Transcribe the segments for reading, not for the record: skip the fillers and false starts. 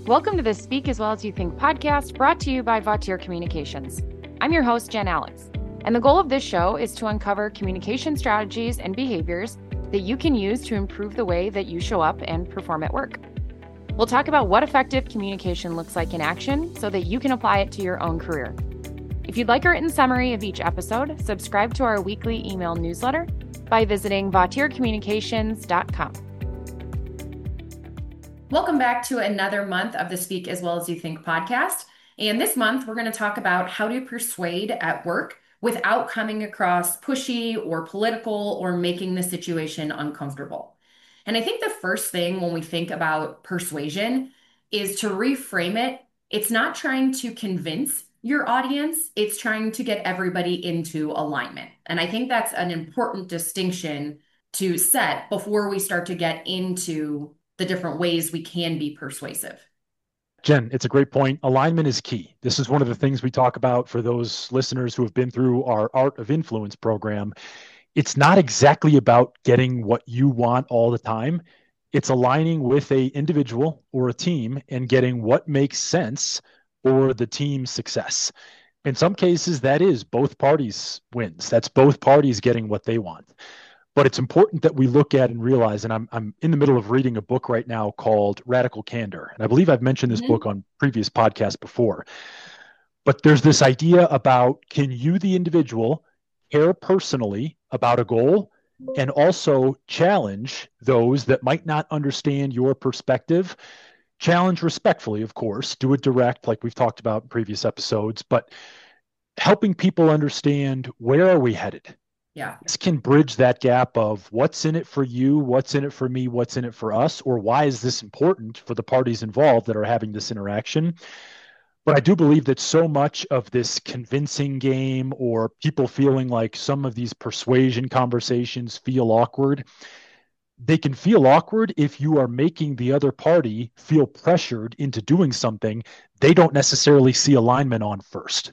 Welcome to the Speak as Well as You Think podcast brought to you by Vautier Communications. I'm your host, Jen Alex, and the goal of this show is to uncover communication strategies and behaviors that you can use to improve the way that you show up and perform at work. We'll talk about what effective communication looks like in action so that you can apply it to your own career. If you'd like a written summary of each episode, subscribe to our weekly email newsletter by visiting vautiercommunications.com. Welcome back to another month of the Speak as Well as You Think podcast. And this month, we're going to talk about how to persuade at work without coming across pushy or political or making the situation uncomfortable. And I think the first thing when we think about persuasion is to reframe it. It's not trying to convince your audience, it's trying to get everybody into alignment. And I think that's an important distinction to set before we start to get into the different ways we can be persuasive. Jen, it's a great point. Alignment is key. This is one of the things we talk about for those listeners who have been through our Art of Influence program. It's not exactly about getting what you want all the time. It's aligning with a individual or a team and getting what makes sense for the team's success. In some cases, that is both parties wins. That's both parties getting what they want. But it's important that we look at and realize, and I'm in the middle of reading a book right now called Radical Candor. And I believe I've mentioned this book on previous podcasts before. But there's this idea about, can you, the individual, care personally about a goal and also challenge those that might not understand your perspective? Challenge respectfully, of course, do it direct, like we've talked about in previous episodes, but helping people understand, where are we headed? Yeah. This can bridge that gap of what's in it for you, what's in it for me, what's in it for us, or why is this important for the parties involved that are having this interaction. But I do believe that so much of this convincing game, or people feeling like some of these persuasion conversations feel awkward, they can feel awkward if you are making the other party feel pressured into doing something they don't necessarily see alignment on first.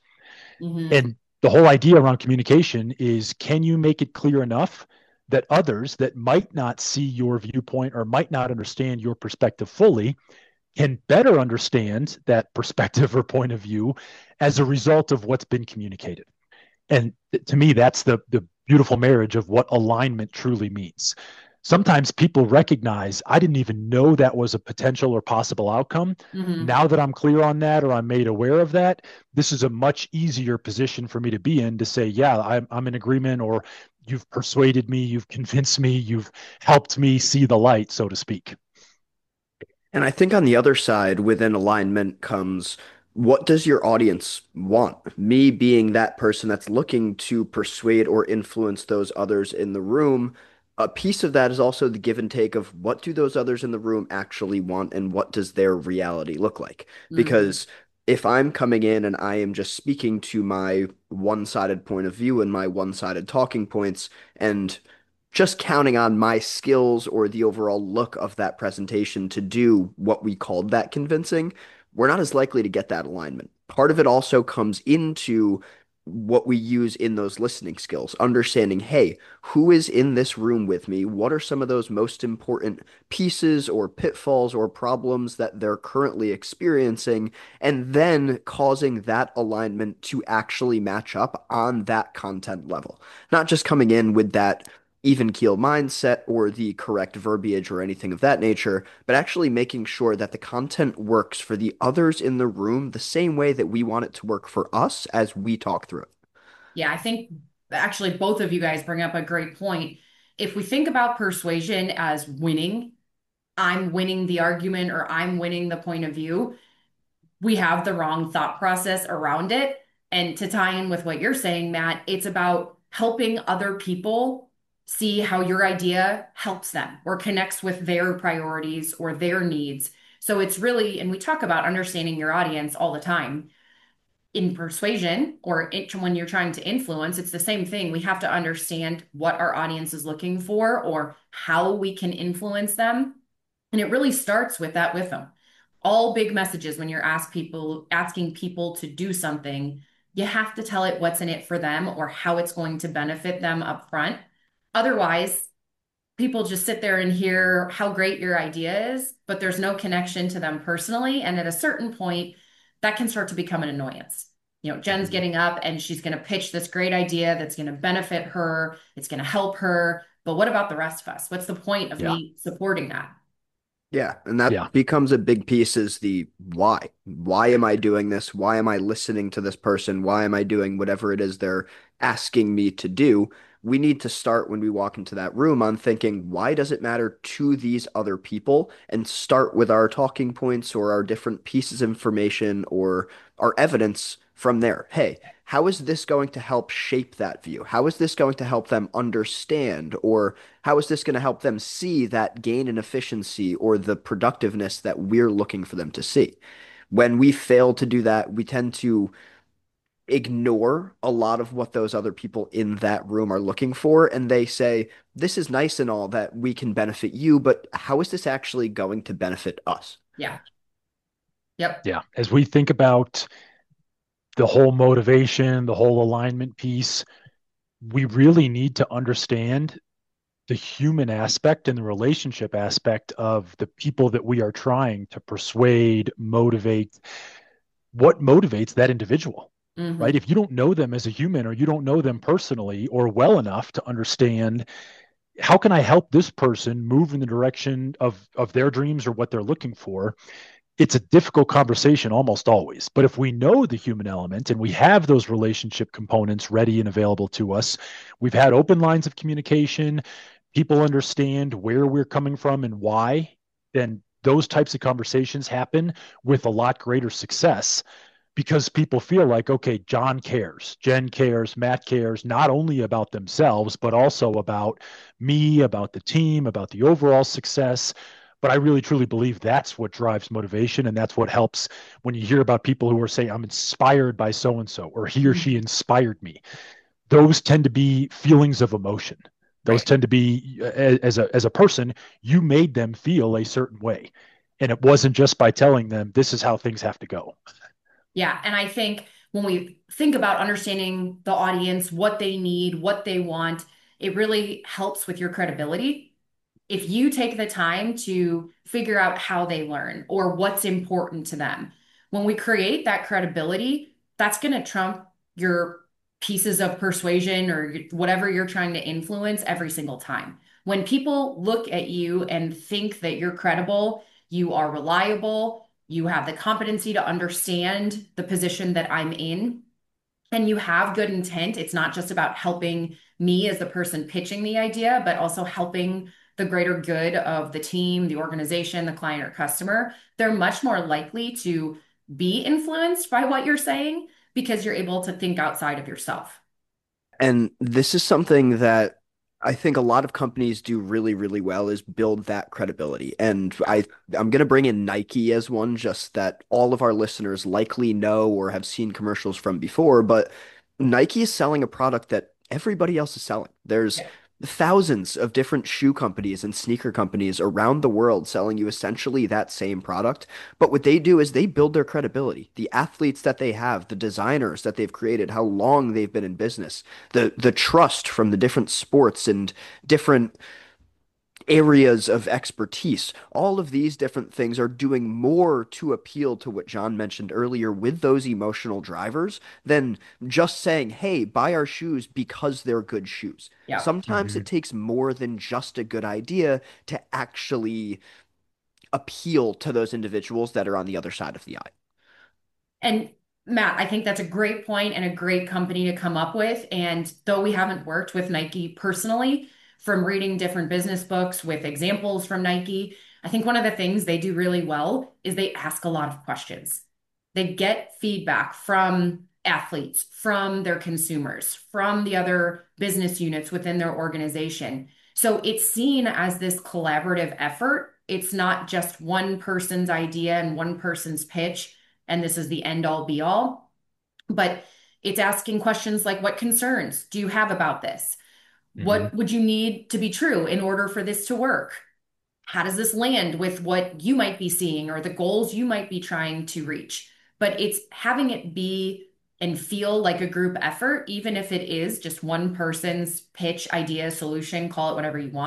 And the whole idea around communication is, can you make it clear enough that others that might not see your viewpoint or might not understand your perspective fully can better understand that perspective or point of view as a result of what's been communicated? And to me, that's the beautiful marriage of what alignment truly means. Sometimes people recognize, I didn't even know that was a potential or possible outcome. Now that I'm clear on that, or I'm made aware of that, this is a much easier position for me to be in to say, yeah, I'm in agreement, or you've persuaded me, you've convinced me, you've helped me see the light, so to speak. And I think on the other side, within alignment comes, what does your audience want? Me being that person that's looking to persuade or influence those others in the room. A piece of that is also the give and take of, what do those others in the room actually want and what does their reality look like? Because if I'm coming in and I am just speaking to my one-sided point of view and my one-sided talking points, and just counting on my skills or the overall look of that presentation to do what we called that convincing, we're not as likely to get that alignment. Part of it also comes into what we use in those listening skills, understanding, hey, who is in this room with me? What are some of those most important pieces or pitfalls or problems that they're currently experiencing? And then causing that alignment to actually match up on that content level. Not just coming in with that even keel mindset or the correct verbiage or anything of that nature, but actually making sure that the content works for the others in the room the same way that we want it to work for us as we talk through it. Yeah, I think actually both of you guys bring up a great point. If we think about persuasion as winning, I'm winning the argument or I'm winning the point of view, we have the wrong thought process around it. And to tie in with what you're saying, Matt, it's about helping other people see how your idea helps them or connects with their priorities or their needs. So it's really, and we talk about understanding your audience all the time in persuasion or when you're trying to influence, it's the same thing. We have to understand what our audience is looking for or how we can influence them. And it really starts with that with them. All big messages, when you're asking people to do something, you have to tell it what's in it for them or how it's going to benefit them up front. Otherwise, people just sit there and hear how great your idea is, but there's no connection to them personally. And at a certain point, that can start to become an annoyance. Jen's Mhm. getting up and she's going to pitch this great idea that's going to benefit her, it's going to help her. But what about the rest of us? What's the point of Yeah. me supporting that? Yeah, and Yeah. that becomes a big piece is the why. Why am I doing this? Why am I listening to this person? Why am I doing whatever it is they're asking me to do? We need to start when we walk into that room on thinking, why does it matter to these other people? And start with our talking points or our different pieces of information or our evidence from there. Hey, how is this going to help shape that view? How is this going to help them understand or how is this going to help them see that gain in efficiency or the productiveness that we're looking for them to see? When we fail to do that, we tend to ignore a lot of what those other people in that room are looking for. And they say, this is nice and all that we can benefit you, but how is this actually going to benefit us? Yeah. Yep. Yeah. As we think about the whole motivation, the whole alignment piece, we really need to understand the human aspect and the relationship aspect of the people that we are trying to persuade, motivate, what motivates that individual, right? Hmm. If you don't know them as a human or you don't know them personally or well enough to understand how can I help this person move in the direction of their dreams or what they're looking for, it's a difficult conversation almost always. But if we know the human element and we have those relationship components ready and available to us, we've had open lines of communication, people understand where we're coming from and why, then those types of conversations happen with a lot greater success because people feel like, okay, John cares, Jen cares, Matt cares, not only about themselves, but also about me, about the team, about the overall success. But I really truly believe that's what drives motivation. And that's what helps when you hear about people who are saying, I'm inspired by so and so, or he or she inspired me. Those tend to be feelings of emotion. Those Right. tend to be, as a person, you made them feel a certain way. And it wasn't just by telling them, this is how things have to go. Yeah. And I think when we think about understanding the audience, what they need, what they want, it really helps with your credibility. If you take the time to figure out how they learn or what's important to them, when we create that credibility, that's going to trump your pieces of persuasion or whatever you're trying to influence every single time. When people look at you and think that you're credible, you are reliable, you have the competency to understand the position that I'm in, and you have good intent, it's not just about helping me as the person pitching the idea, but also helping the greater good of the team, the organization, the client or customer, they're much more likely to be influenced by what you're saying because you're able to think outside of yourself. And this is something that I think a lot of companies do really, really well is build that credibility. And I'm going to bring in Nike as one, just that all of our listeners likely know or have seen commercials from before, but Nike is selling a product that everybody else is selling. There's Yeah. thousands of different shoe companies and sneaker companies around the world selling you essentially that same product. But what they do is they build their credibility. The athletes that they have, the designers that they've created, how long they've been in business, the trust from the different sports and different areas of expertise. All of these different things are doing more to appeal to what John mentioned earlier with those emotional drivers than just saying, hey, buy our shoes because they're good shoes. Yeah. Sometimes it Mhm. takes more than just a good idea to actually appeal to those individuals that are on the other side of the aisle. And Matt, I think that's a great point and a great company to come up with. And though we haven't worked with Nike personally, from reading different business books with examples from Nike, I think one of the things they do really well is they ask a lot of questions. They get feedback from athletes, from their consumers, from the other business units within their organization. So it's seen as this collaborative effort. It's not just one person's idea and one person's pitch and this is the end all be all. But it's asking questions like, what concerns do you have about this? Mhm. What would you need to be true in order for this to work? How does this land with what you might be seeing or the goals you might be trying to reach? But it's having it be and feel like a group effort, even if it is just one person's pitch, idea, solution, call it whatever you want.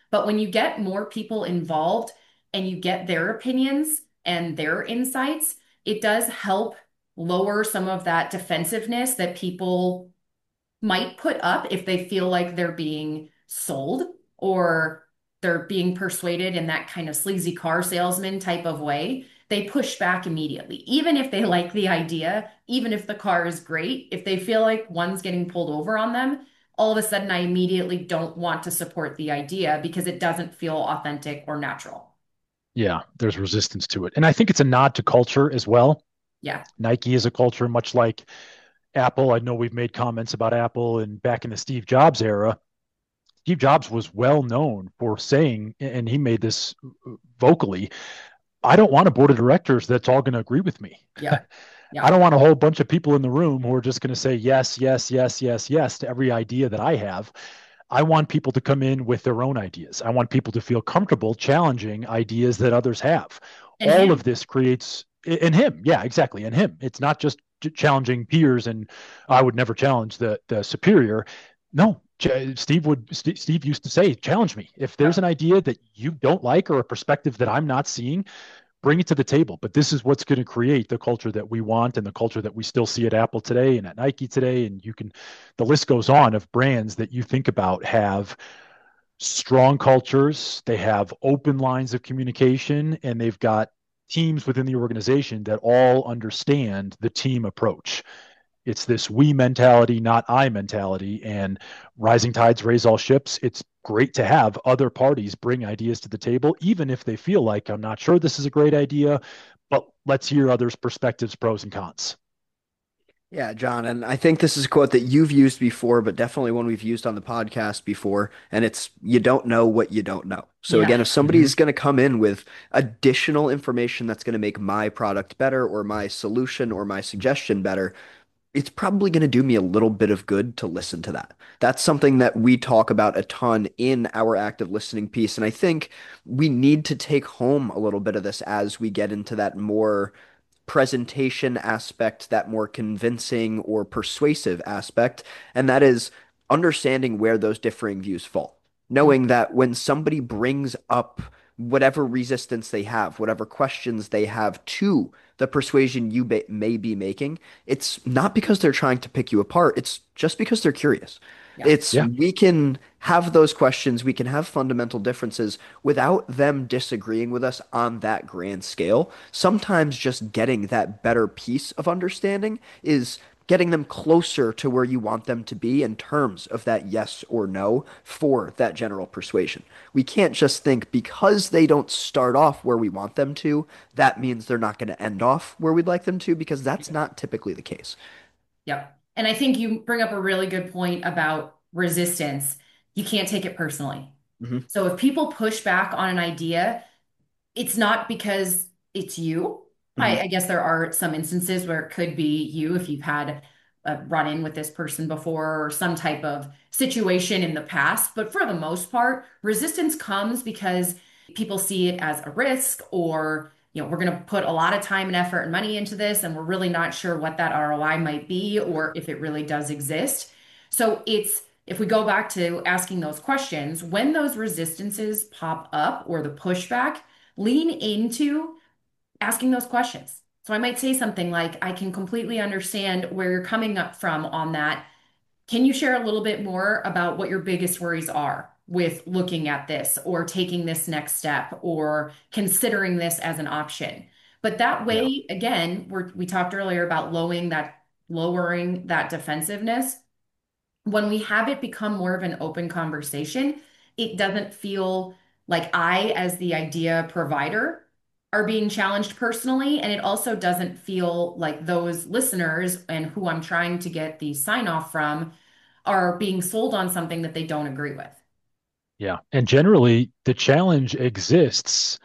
But when you get more people involved and you get their opinions and their insights, it does help lower some of that defensiveness that people might put up if they feel like they're being sold or they're being persuaded in that kind of sleazy car salesman type of way. They push back immediately. Even if they like the idea, even if the car is great, if they feel like one's getting pulled over on them, all of a sudden I immediately don't want to support the idea because it doesn't feel authentic or natural. Yeah, there's resistance to it. And I think it's a nod to culture as well. Yeah. Nike is a culture much like Apple. I know we've made comments about Apple and back in the Steve Jobs era. Steve Jobs was well known for saying, and he made this vocally, I don't want a board of directors that's all going to agree with me. Yeah. I Yeah. don't want a whole bunch of people in the room who are just going to say yes, yes, yes, yes, yes to every idea that I have. I want people to come in with their own ideas. I want people to feel comfortable challenging ideas that others have. And All of him. this creates, in him, yeah, exactly, in him. It's not just challenging peers, and I would never challenge the superior. No, Steve used to say, challenge me. If there's Yep. an idea that you don't like or a perspective that I'm not seeing, bring it to the table. But this is what's going to create the culture that we want and the culture that we still see at Apple today and at Nike today. And the list goes on of brands that you think about have strong cultures, they have open lines of communication, and they've got teams within the organization that all understand the team approach. It's this we mentality, not I mentality. And rising tides raise all ships. It's great to have other parties bring ideas to the table, even if they feel like, I'm not sure this is a great idea, but let's hear others' perspectives, pros and cons. Yeah, John, and I think this is a quote that you've used before, but definitely one we've used on the podcast before, and it's you don't know what you don't know. So Yeah. again, if Mm-hmm. somebody's going to come in with additional information that's going to make my product better or my solution or my suggestion better, it's probably going to do me a little bit of good to listen to that. That's something that we talk about a ton in our active listening piece, and I think we need to take home a little bit of this as we get into that more presentation aspect, that more convincing or persuasive aspect, and that is understanding where those differing views fall. Knowing that when somebody brings up whatever resistance they have, whatever questions they have to the persuasion you may be making, it's not because they're trying to pick you apart, it's just because they're curious. Yeah. It's Yeah. we can have those questions, we can have fundamental differences without them disagreeing with us on that grand scale. Sometimes just getting that better piece of understanding is getting them closer to where you want them to be in terms of that yes or no for that general persuasion. We can't just think because they don't start off where we want them to, that means they're not going to end off where we'd like them to, because that's not typically the case. Yep. And I think you bring up a really good point about resistance. You can't take it personally. Hmm. So if people push back on an idea, it's not because it's you. Hmm. I guess there are some instances where it could be you if you've had a run in with this person before or some type of situation in the past. But for the most part, resistance comes because people see it as a risk or, we're going to put a lot of time and effort and money into this, and we're really not sure what that ROI might be or if it really does exist. So if we go back to asking those questions, when those resistances pop up or the pushback, lean into asking those questions. So I might say something like, I can completely understand where you're coming up from on that. Can you share a little bit more about what your biggest worries are with looking at this or taking this next step or considering this as an option? But that Yeah. way, again, we talked earlier about lowering that defensiveness when we have it become more of an open conversation, it doesn't feel like I, as the idea provider, are being challenged personally. And it also doesn't feel like those listeners and who I'm trying to get the sign off from are being sold on something that they don't agree with. Yeah. And generally, the challenge exists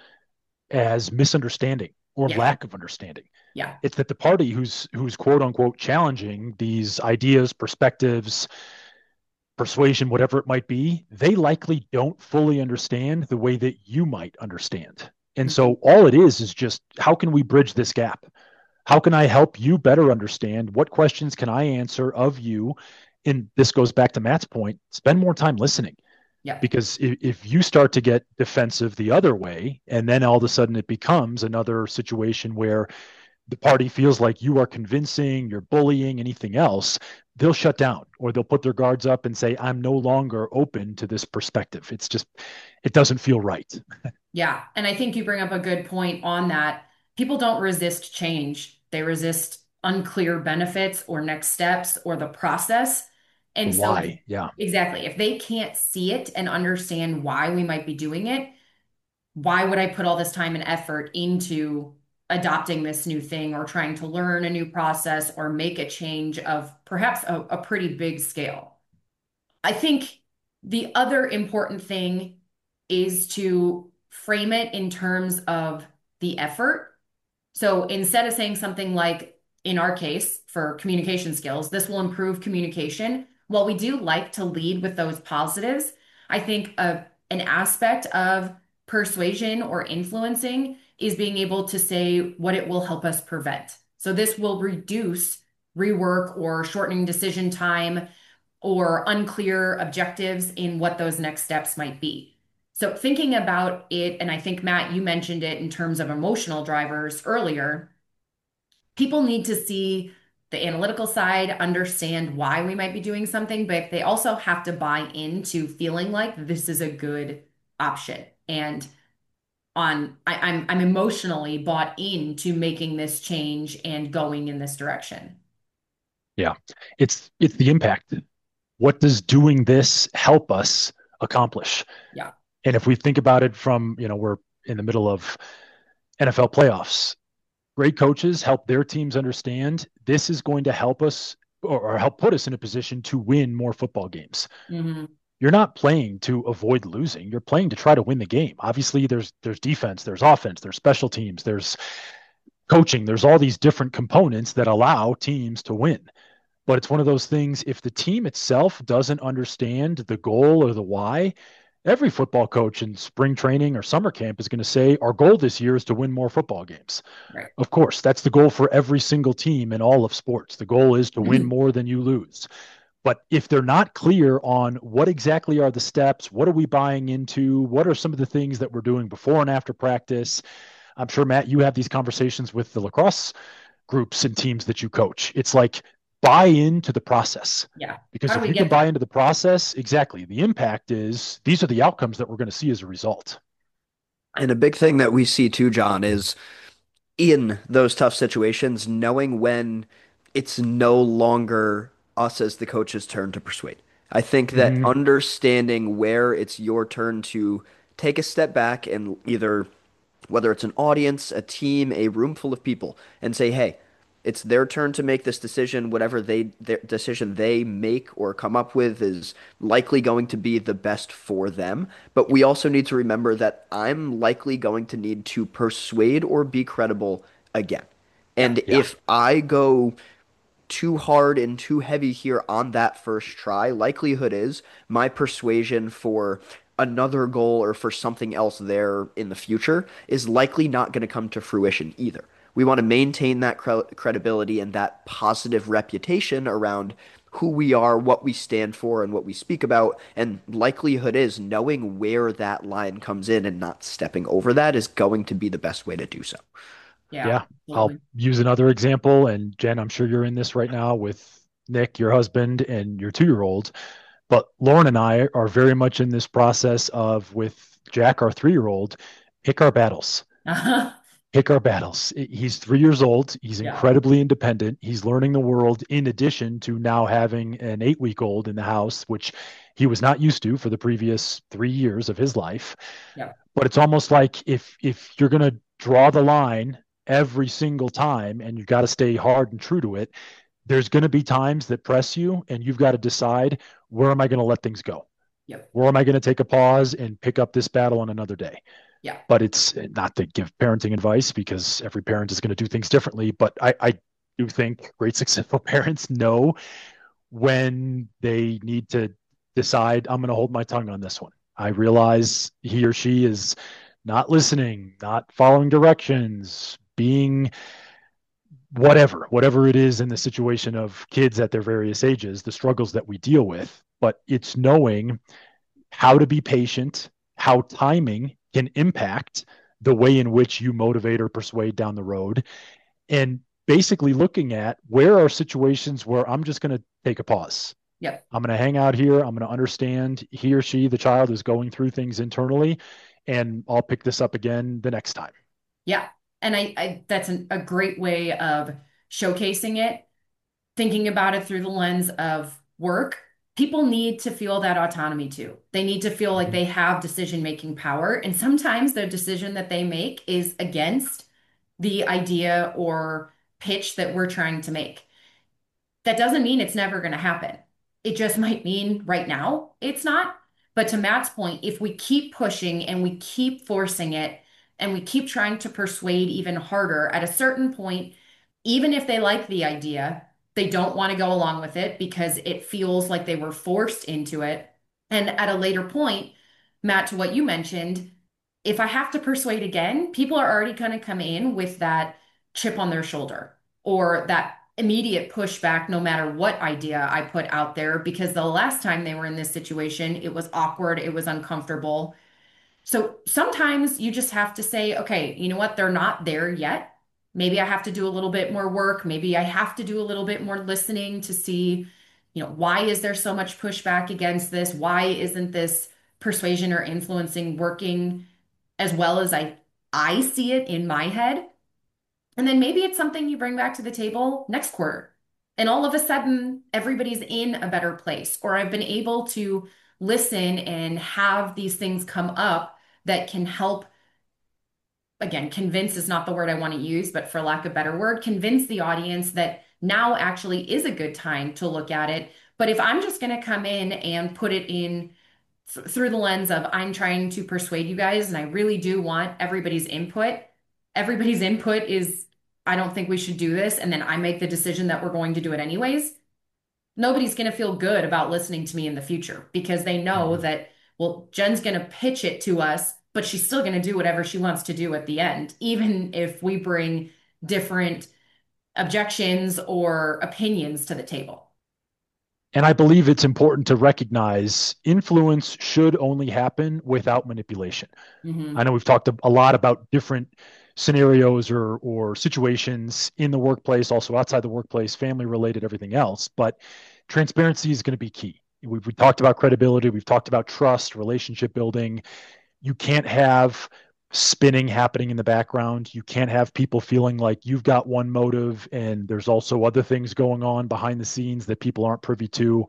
as misunderstanding or Yeah. lack of understanding. Yeah. It's that the party who's quote unquote challenging these ideas, perspectives, persuasion, whatever it might be, they likely don't fully understand the way that you might understand. And Mhm. so all it is just how can we bridge this gap? How can I help you better understand? What questions can I answer of you? And this goes back to Matt's point, spend more time listening. Yeah. Because if you start to get defensive the other way, and then all of a sudden it becomes another situation where the party feels like you are convincing, you're bullying, anything else, they'll shut down or they'll put their guards up and say, I'm no longer open to this perspective. It's just, it doesn't feel right. Yeah. And I think you bring up a good point on that. People don't resist change, they resist unclear benefits or next steps or the process. The And so, why. Yeah. exactly, if they can't see it and understand why we might be doing it, why would I put all this time and effort into adopting this new thing or trying to learn a new process or make a change of perhaps a pretty big scale? I think the other important thing is to frame it in terms of the effort. So instead of saying something like, in our case, for communication skills, this will improve communication. While we do like to lead with those positives, I think an aspect of persuasion or influencing is being able to say what it will help us prevent. So this will reduce rework or shortening decision time or unclear objectives in what those next steps might be. So, thinking about it, and I think Matt, you mentioned it in terms of emotional drivers earlier, people need to see the analytical side, understand why we might be doing something, but they also have to buy into feeling like this is a good option. And I'm emotionally bought into making this change and going in this direction. Yeah. It's the impact. What does doing this help us accomplish? Yeah. And if we think about it from, we're in the middle of NFL playoffs, great coaches help their teams understand this is going to help us or help put us in a position to win more football games. Hmm. You're not playing to avoid losing. You're playing to try to win the game. Obviously, there's defense, there's offense, there's special teams, there's coaching, there's all these different components that allow teams to win. But it's one of those things, if the team itself doesn't understand the goal or the why, every football coach in spring training or summer camp is going to say, our goal this year is to win more football games. Right. Of course, that's the goal for every single team in all of sports. The goal is to win more than you lose. But if they're not clear on what exactly are the steps, what are we buying into, what are some of the things that we're doing before and after practice, I'm sure, Matt, you have these conversations with the lacrosse groups and teams that you coach. It's like buy into the process. Yeah. How Because do if we you can get buy there? into the process, exactly, the impact is these are the outcomes that we're going to see as a result. And a big thing that we see too, John, is in those tough situations, knowing when it's no longer us as the coach's turn to persuade. I think that Mm-hmm. understanding where it's your turn to take a step back and either, whether it's an audience, a team, a room full of people, and say, hey, it's their turn to make this decision. Whatever their decision they make or come up with is likely going to be the best for them. But we also need to remember that I'm likely going to need to persuade or be credible again. Yeah. And Yeah. if I go too hard and too heavy here on that first try, likelihood is my persuasion for another goal or for something else there in the future is likely not going to come to fruition either. We want to maintain that credibility and that positive reputation around who we are, what we stand for, and what we speak about. And likelihood is knowing where that line comes in and not stepping over that is going to be the best way to do so. Yeah. Yeah. I'll Absolutely. use another example. And Jen, I'm sure you're in this right now with Nick, your husband, and your 2-year-old. But Lauren and I are very much in this process of, with Jack, our 3-year-old, pick our battles. Uh-huh. Pick our battles. He's 3 years old. He's Yeah. incredibly independent. He's learning the world in addition to now having an 8-week-old in the house, which he was not used to for the previous 3 years of his life. Yeah. But it's almost like if you're going to draw the line every single time and you've got to stay hard and true to it, there's going to be times that press you and you've got to decide, where am I going to let things go? Yep. Where am I going to take a pause and pick up this battle on another day? Yeah. But it's not to give parenting advice because every parent is going to do things differently. But I do think great successful parents know when they need to decide, I'm going to hold my tongue on this one. I realize he or she is not listening, not following directions, being whatever it is in the situation of kids at their various ages, the struggles that we deal with. But it's knowing how to be patient, how timing can impact the way in which you motivate or persuade down the road, and basically looking at where are situations where I'm just going to take a pause. Yep. I'm going to hang out here. I'm going to understand he or she, the child, is going through things internally, and I'll pick this up again the next time. Yeah. And I that's a great way of showcasing it, thinking about it through the lens of work. People need to feel that autonomy too. They need to feel like Mhm. they have decision-making power. And sometimes the decision that they make is against the idea or pitch that we're trying to make. That doesn't mean it's never going to happen. It just might mean right now it's not. But to Matt's point, if we keep pushing and we keep forcing it and we keep trying to persuade even harder, at a certain point, even if they like the idea, they don't want to go along with it because it feels like they were forced into it. And at a later point, Matt, to what you mentioned, if I have to persuade again, people are already going to come in with that chip on their shoulder or that immediate pushback no matter what idea I put out there because the last time they were in this situation, it was awkward, it was uncomfortable. So sometimes you just have to say, okay, you know what? They're not there yet. Maybe I have to do a little bit more work. Maybe I have to do a little bit more listening to see, why is there so much pushback against this? Why isn't this persuasion or influencing working as well as I see it in my head? And then maybe it's something you bring back to the table next quarter. And all of a sudden, everybody's in a better place. Or I've been able to listen and have these things come up that can help, again, convince is not the word I want to use, but for lack of a better word, convince the audience that now actually is a good time to look at it. But if I'm just going to come in and put it in through the lens of I'm trying to persuade you guys and I really do want everybody's input. Everybody's input is, I don't think we should do this. And then I make the decision that we're going to do it anyways. Nobody's going to feel good about listening to me in the future because they know Mhm. that, well, Jen's going to pitch it to us, but she's still going to do whatever she wants to do at the end, even if we bring different objections or opinions to the table. And I believe it's important to recognize influence should only happen without manipulation. I Hmm. know we've talked a lot about different scenarios or situations in the workplace, also outside the workplace, family related, everything else. But transparency is going to be key. We talked about credibility. We've talked about trust, relationship building. You can't have spinning happening in the background. You can't have people feeling like you've got one motive and there's also other things going on behind the scenes that people aren't privy to.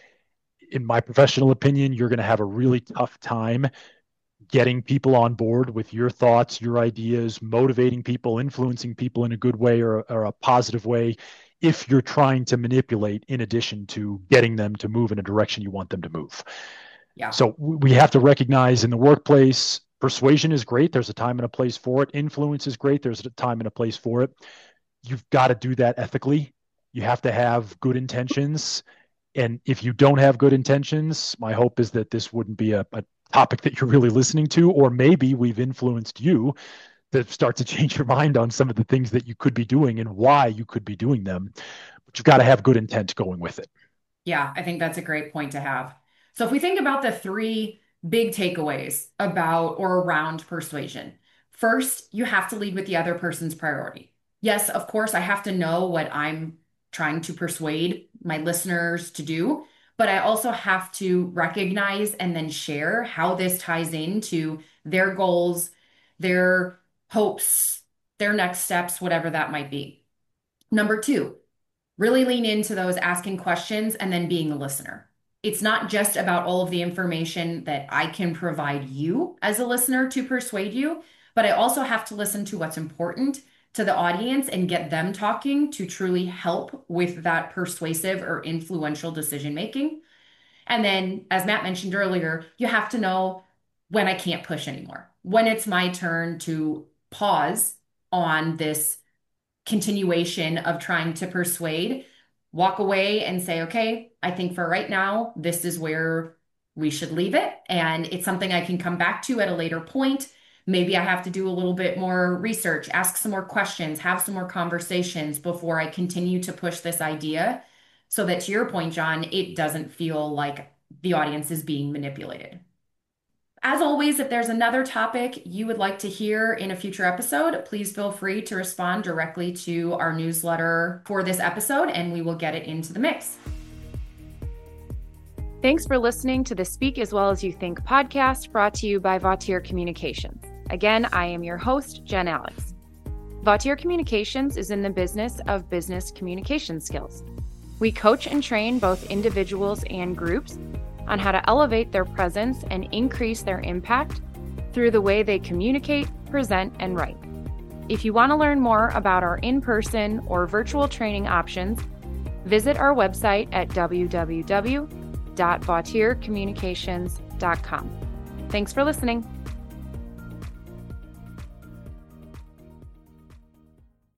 In my professional opinion, you're going to have a really tough time getting people on board with your thoughts, your ideas, motivating people, influencing people in a good way or a positive way if you're trying to manipulate in addition to getting them to move in a direction you want them to move. Yeah. So we have to recognize in the workplace, persuasion is great. There's a time and a place for it. Influence is great. There's a time and a place for it. You've got to do that ethically. You have to have good intentions. And if you don't have good intentions, my hope is that this wouldn't be a topic that you're really listening to, or maybe we've influenced you to start to change your mind on some of the things that you could be doing and why you could be doing them. But you've got to have good intent going with it. Yeah, I think that's a great point to have. So if we think about the three big takeaways about or around persuasion, first, you have to lead with the other person's priority. Yes, of course, I have to know what I'm trying to persuade my listeners to do, but I also have to recognize and then share how this ties into their goals, their hopes, their next steps, whatever that might be. Number two, really lean into those asking questions and then being a listener. It's not just about all of the information that I can provide you as a listener to persuade you, but I also have to listen to what's important to the audience and get them talking to truly help with that persuasive or influential decision making. And then, as Matt mentioned earlier, you have to know when I can't push anymore, when it's my turn to pause on this continuation of trying to persuade, walk away and say, okay, I think for right now, this is where we should leave it. And it's something I can come back to at a later point. Maybe I have to do a little bit more research, ask some more questions, have some more conversations before I continue to push this idea so that to your point, John, it doesn't feel like the audience is being manipulated. As always, if there's another topic you would like to hear in a future episode, please feel free to respond directly to our newsletter for this episode, and we will get it into the mix. Thanks for listening to the Speak As Well As You Think podcast, brought to you by Vautier Communications. Again, I am your host, Jen Alex. Vautier Communications is in the business of business communication skills. We coach and train both individuals and groups on how to elevate their presence and increase their impact through the way they communicate, present, and write. If you want to learn more about our in-person or virtual training options, visit our website at www.vautiercommunications.com. Thanks for listening.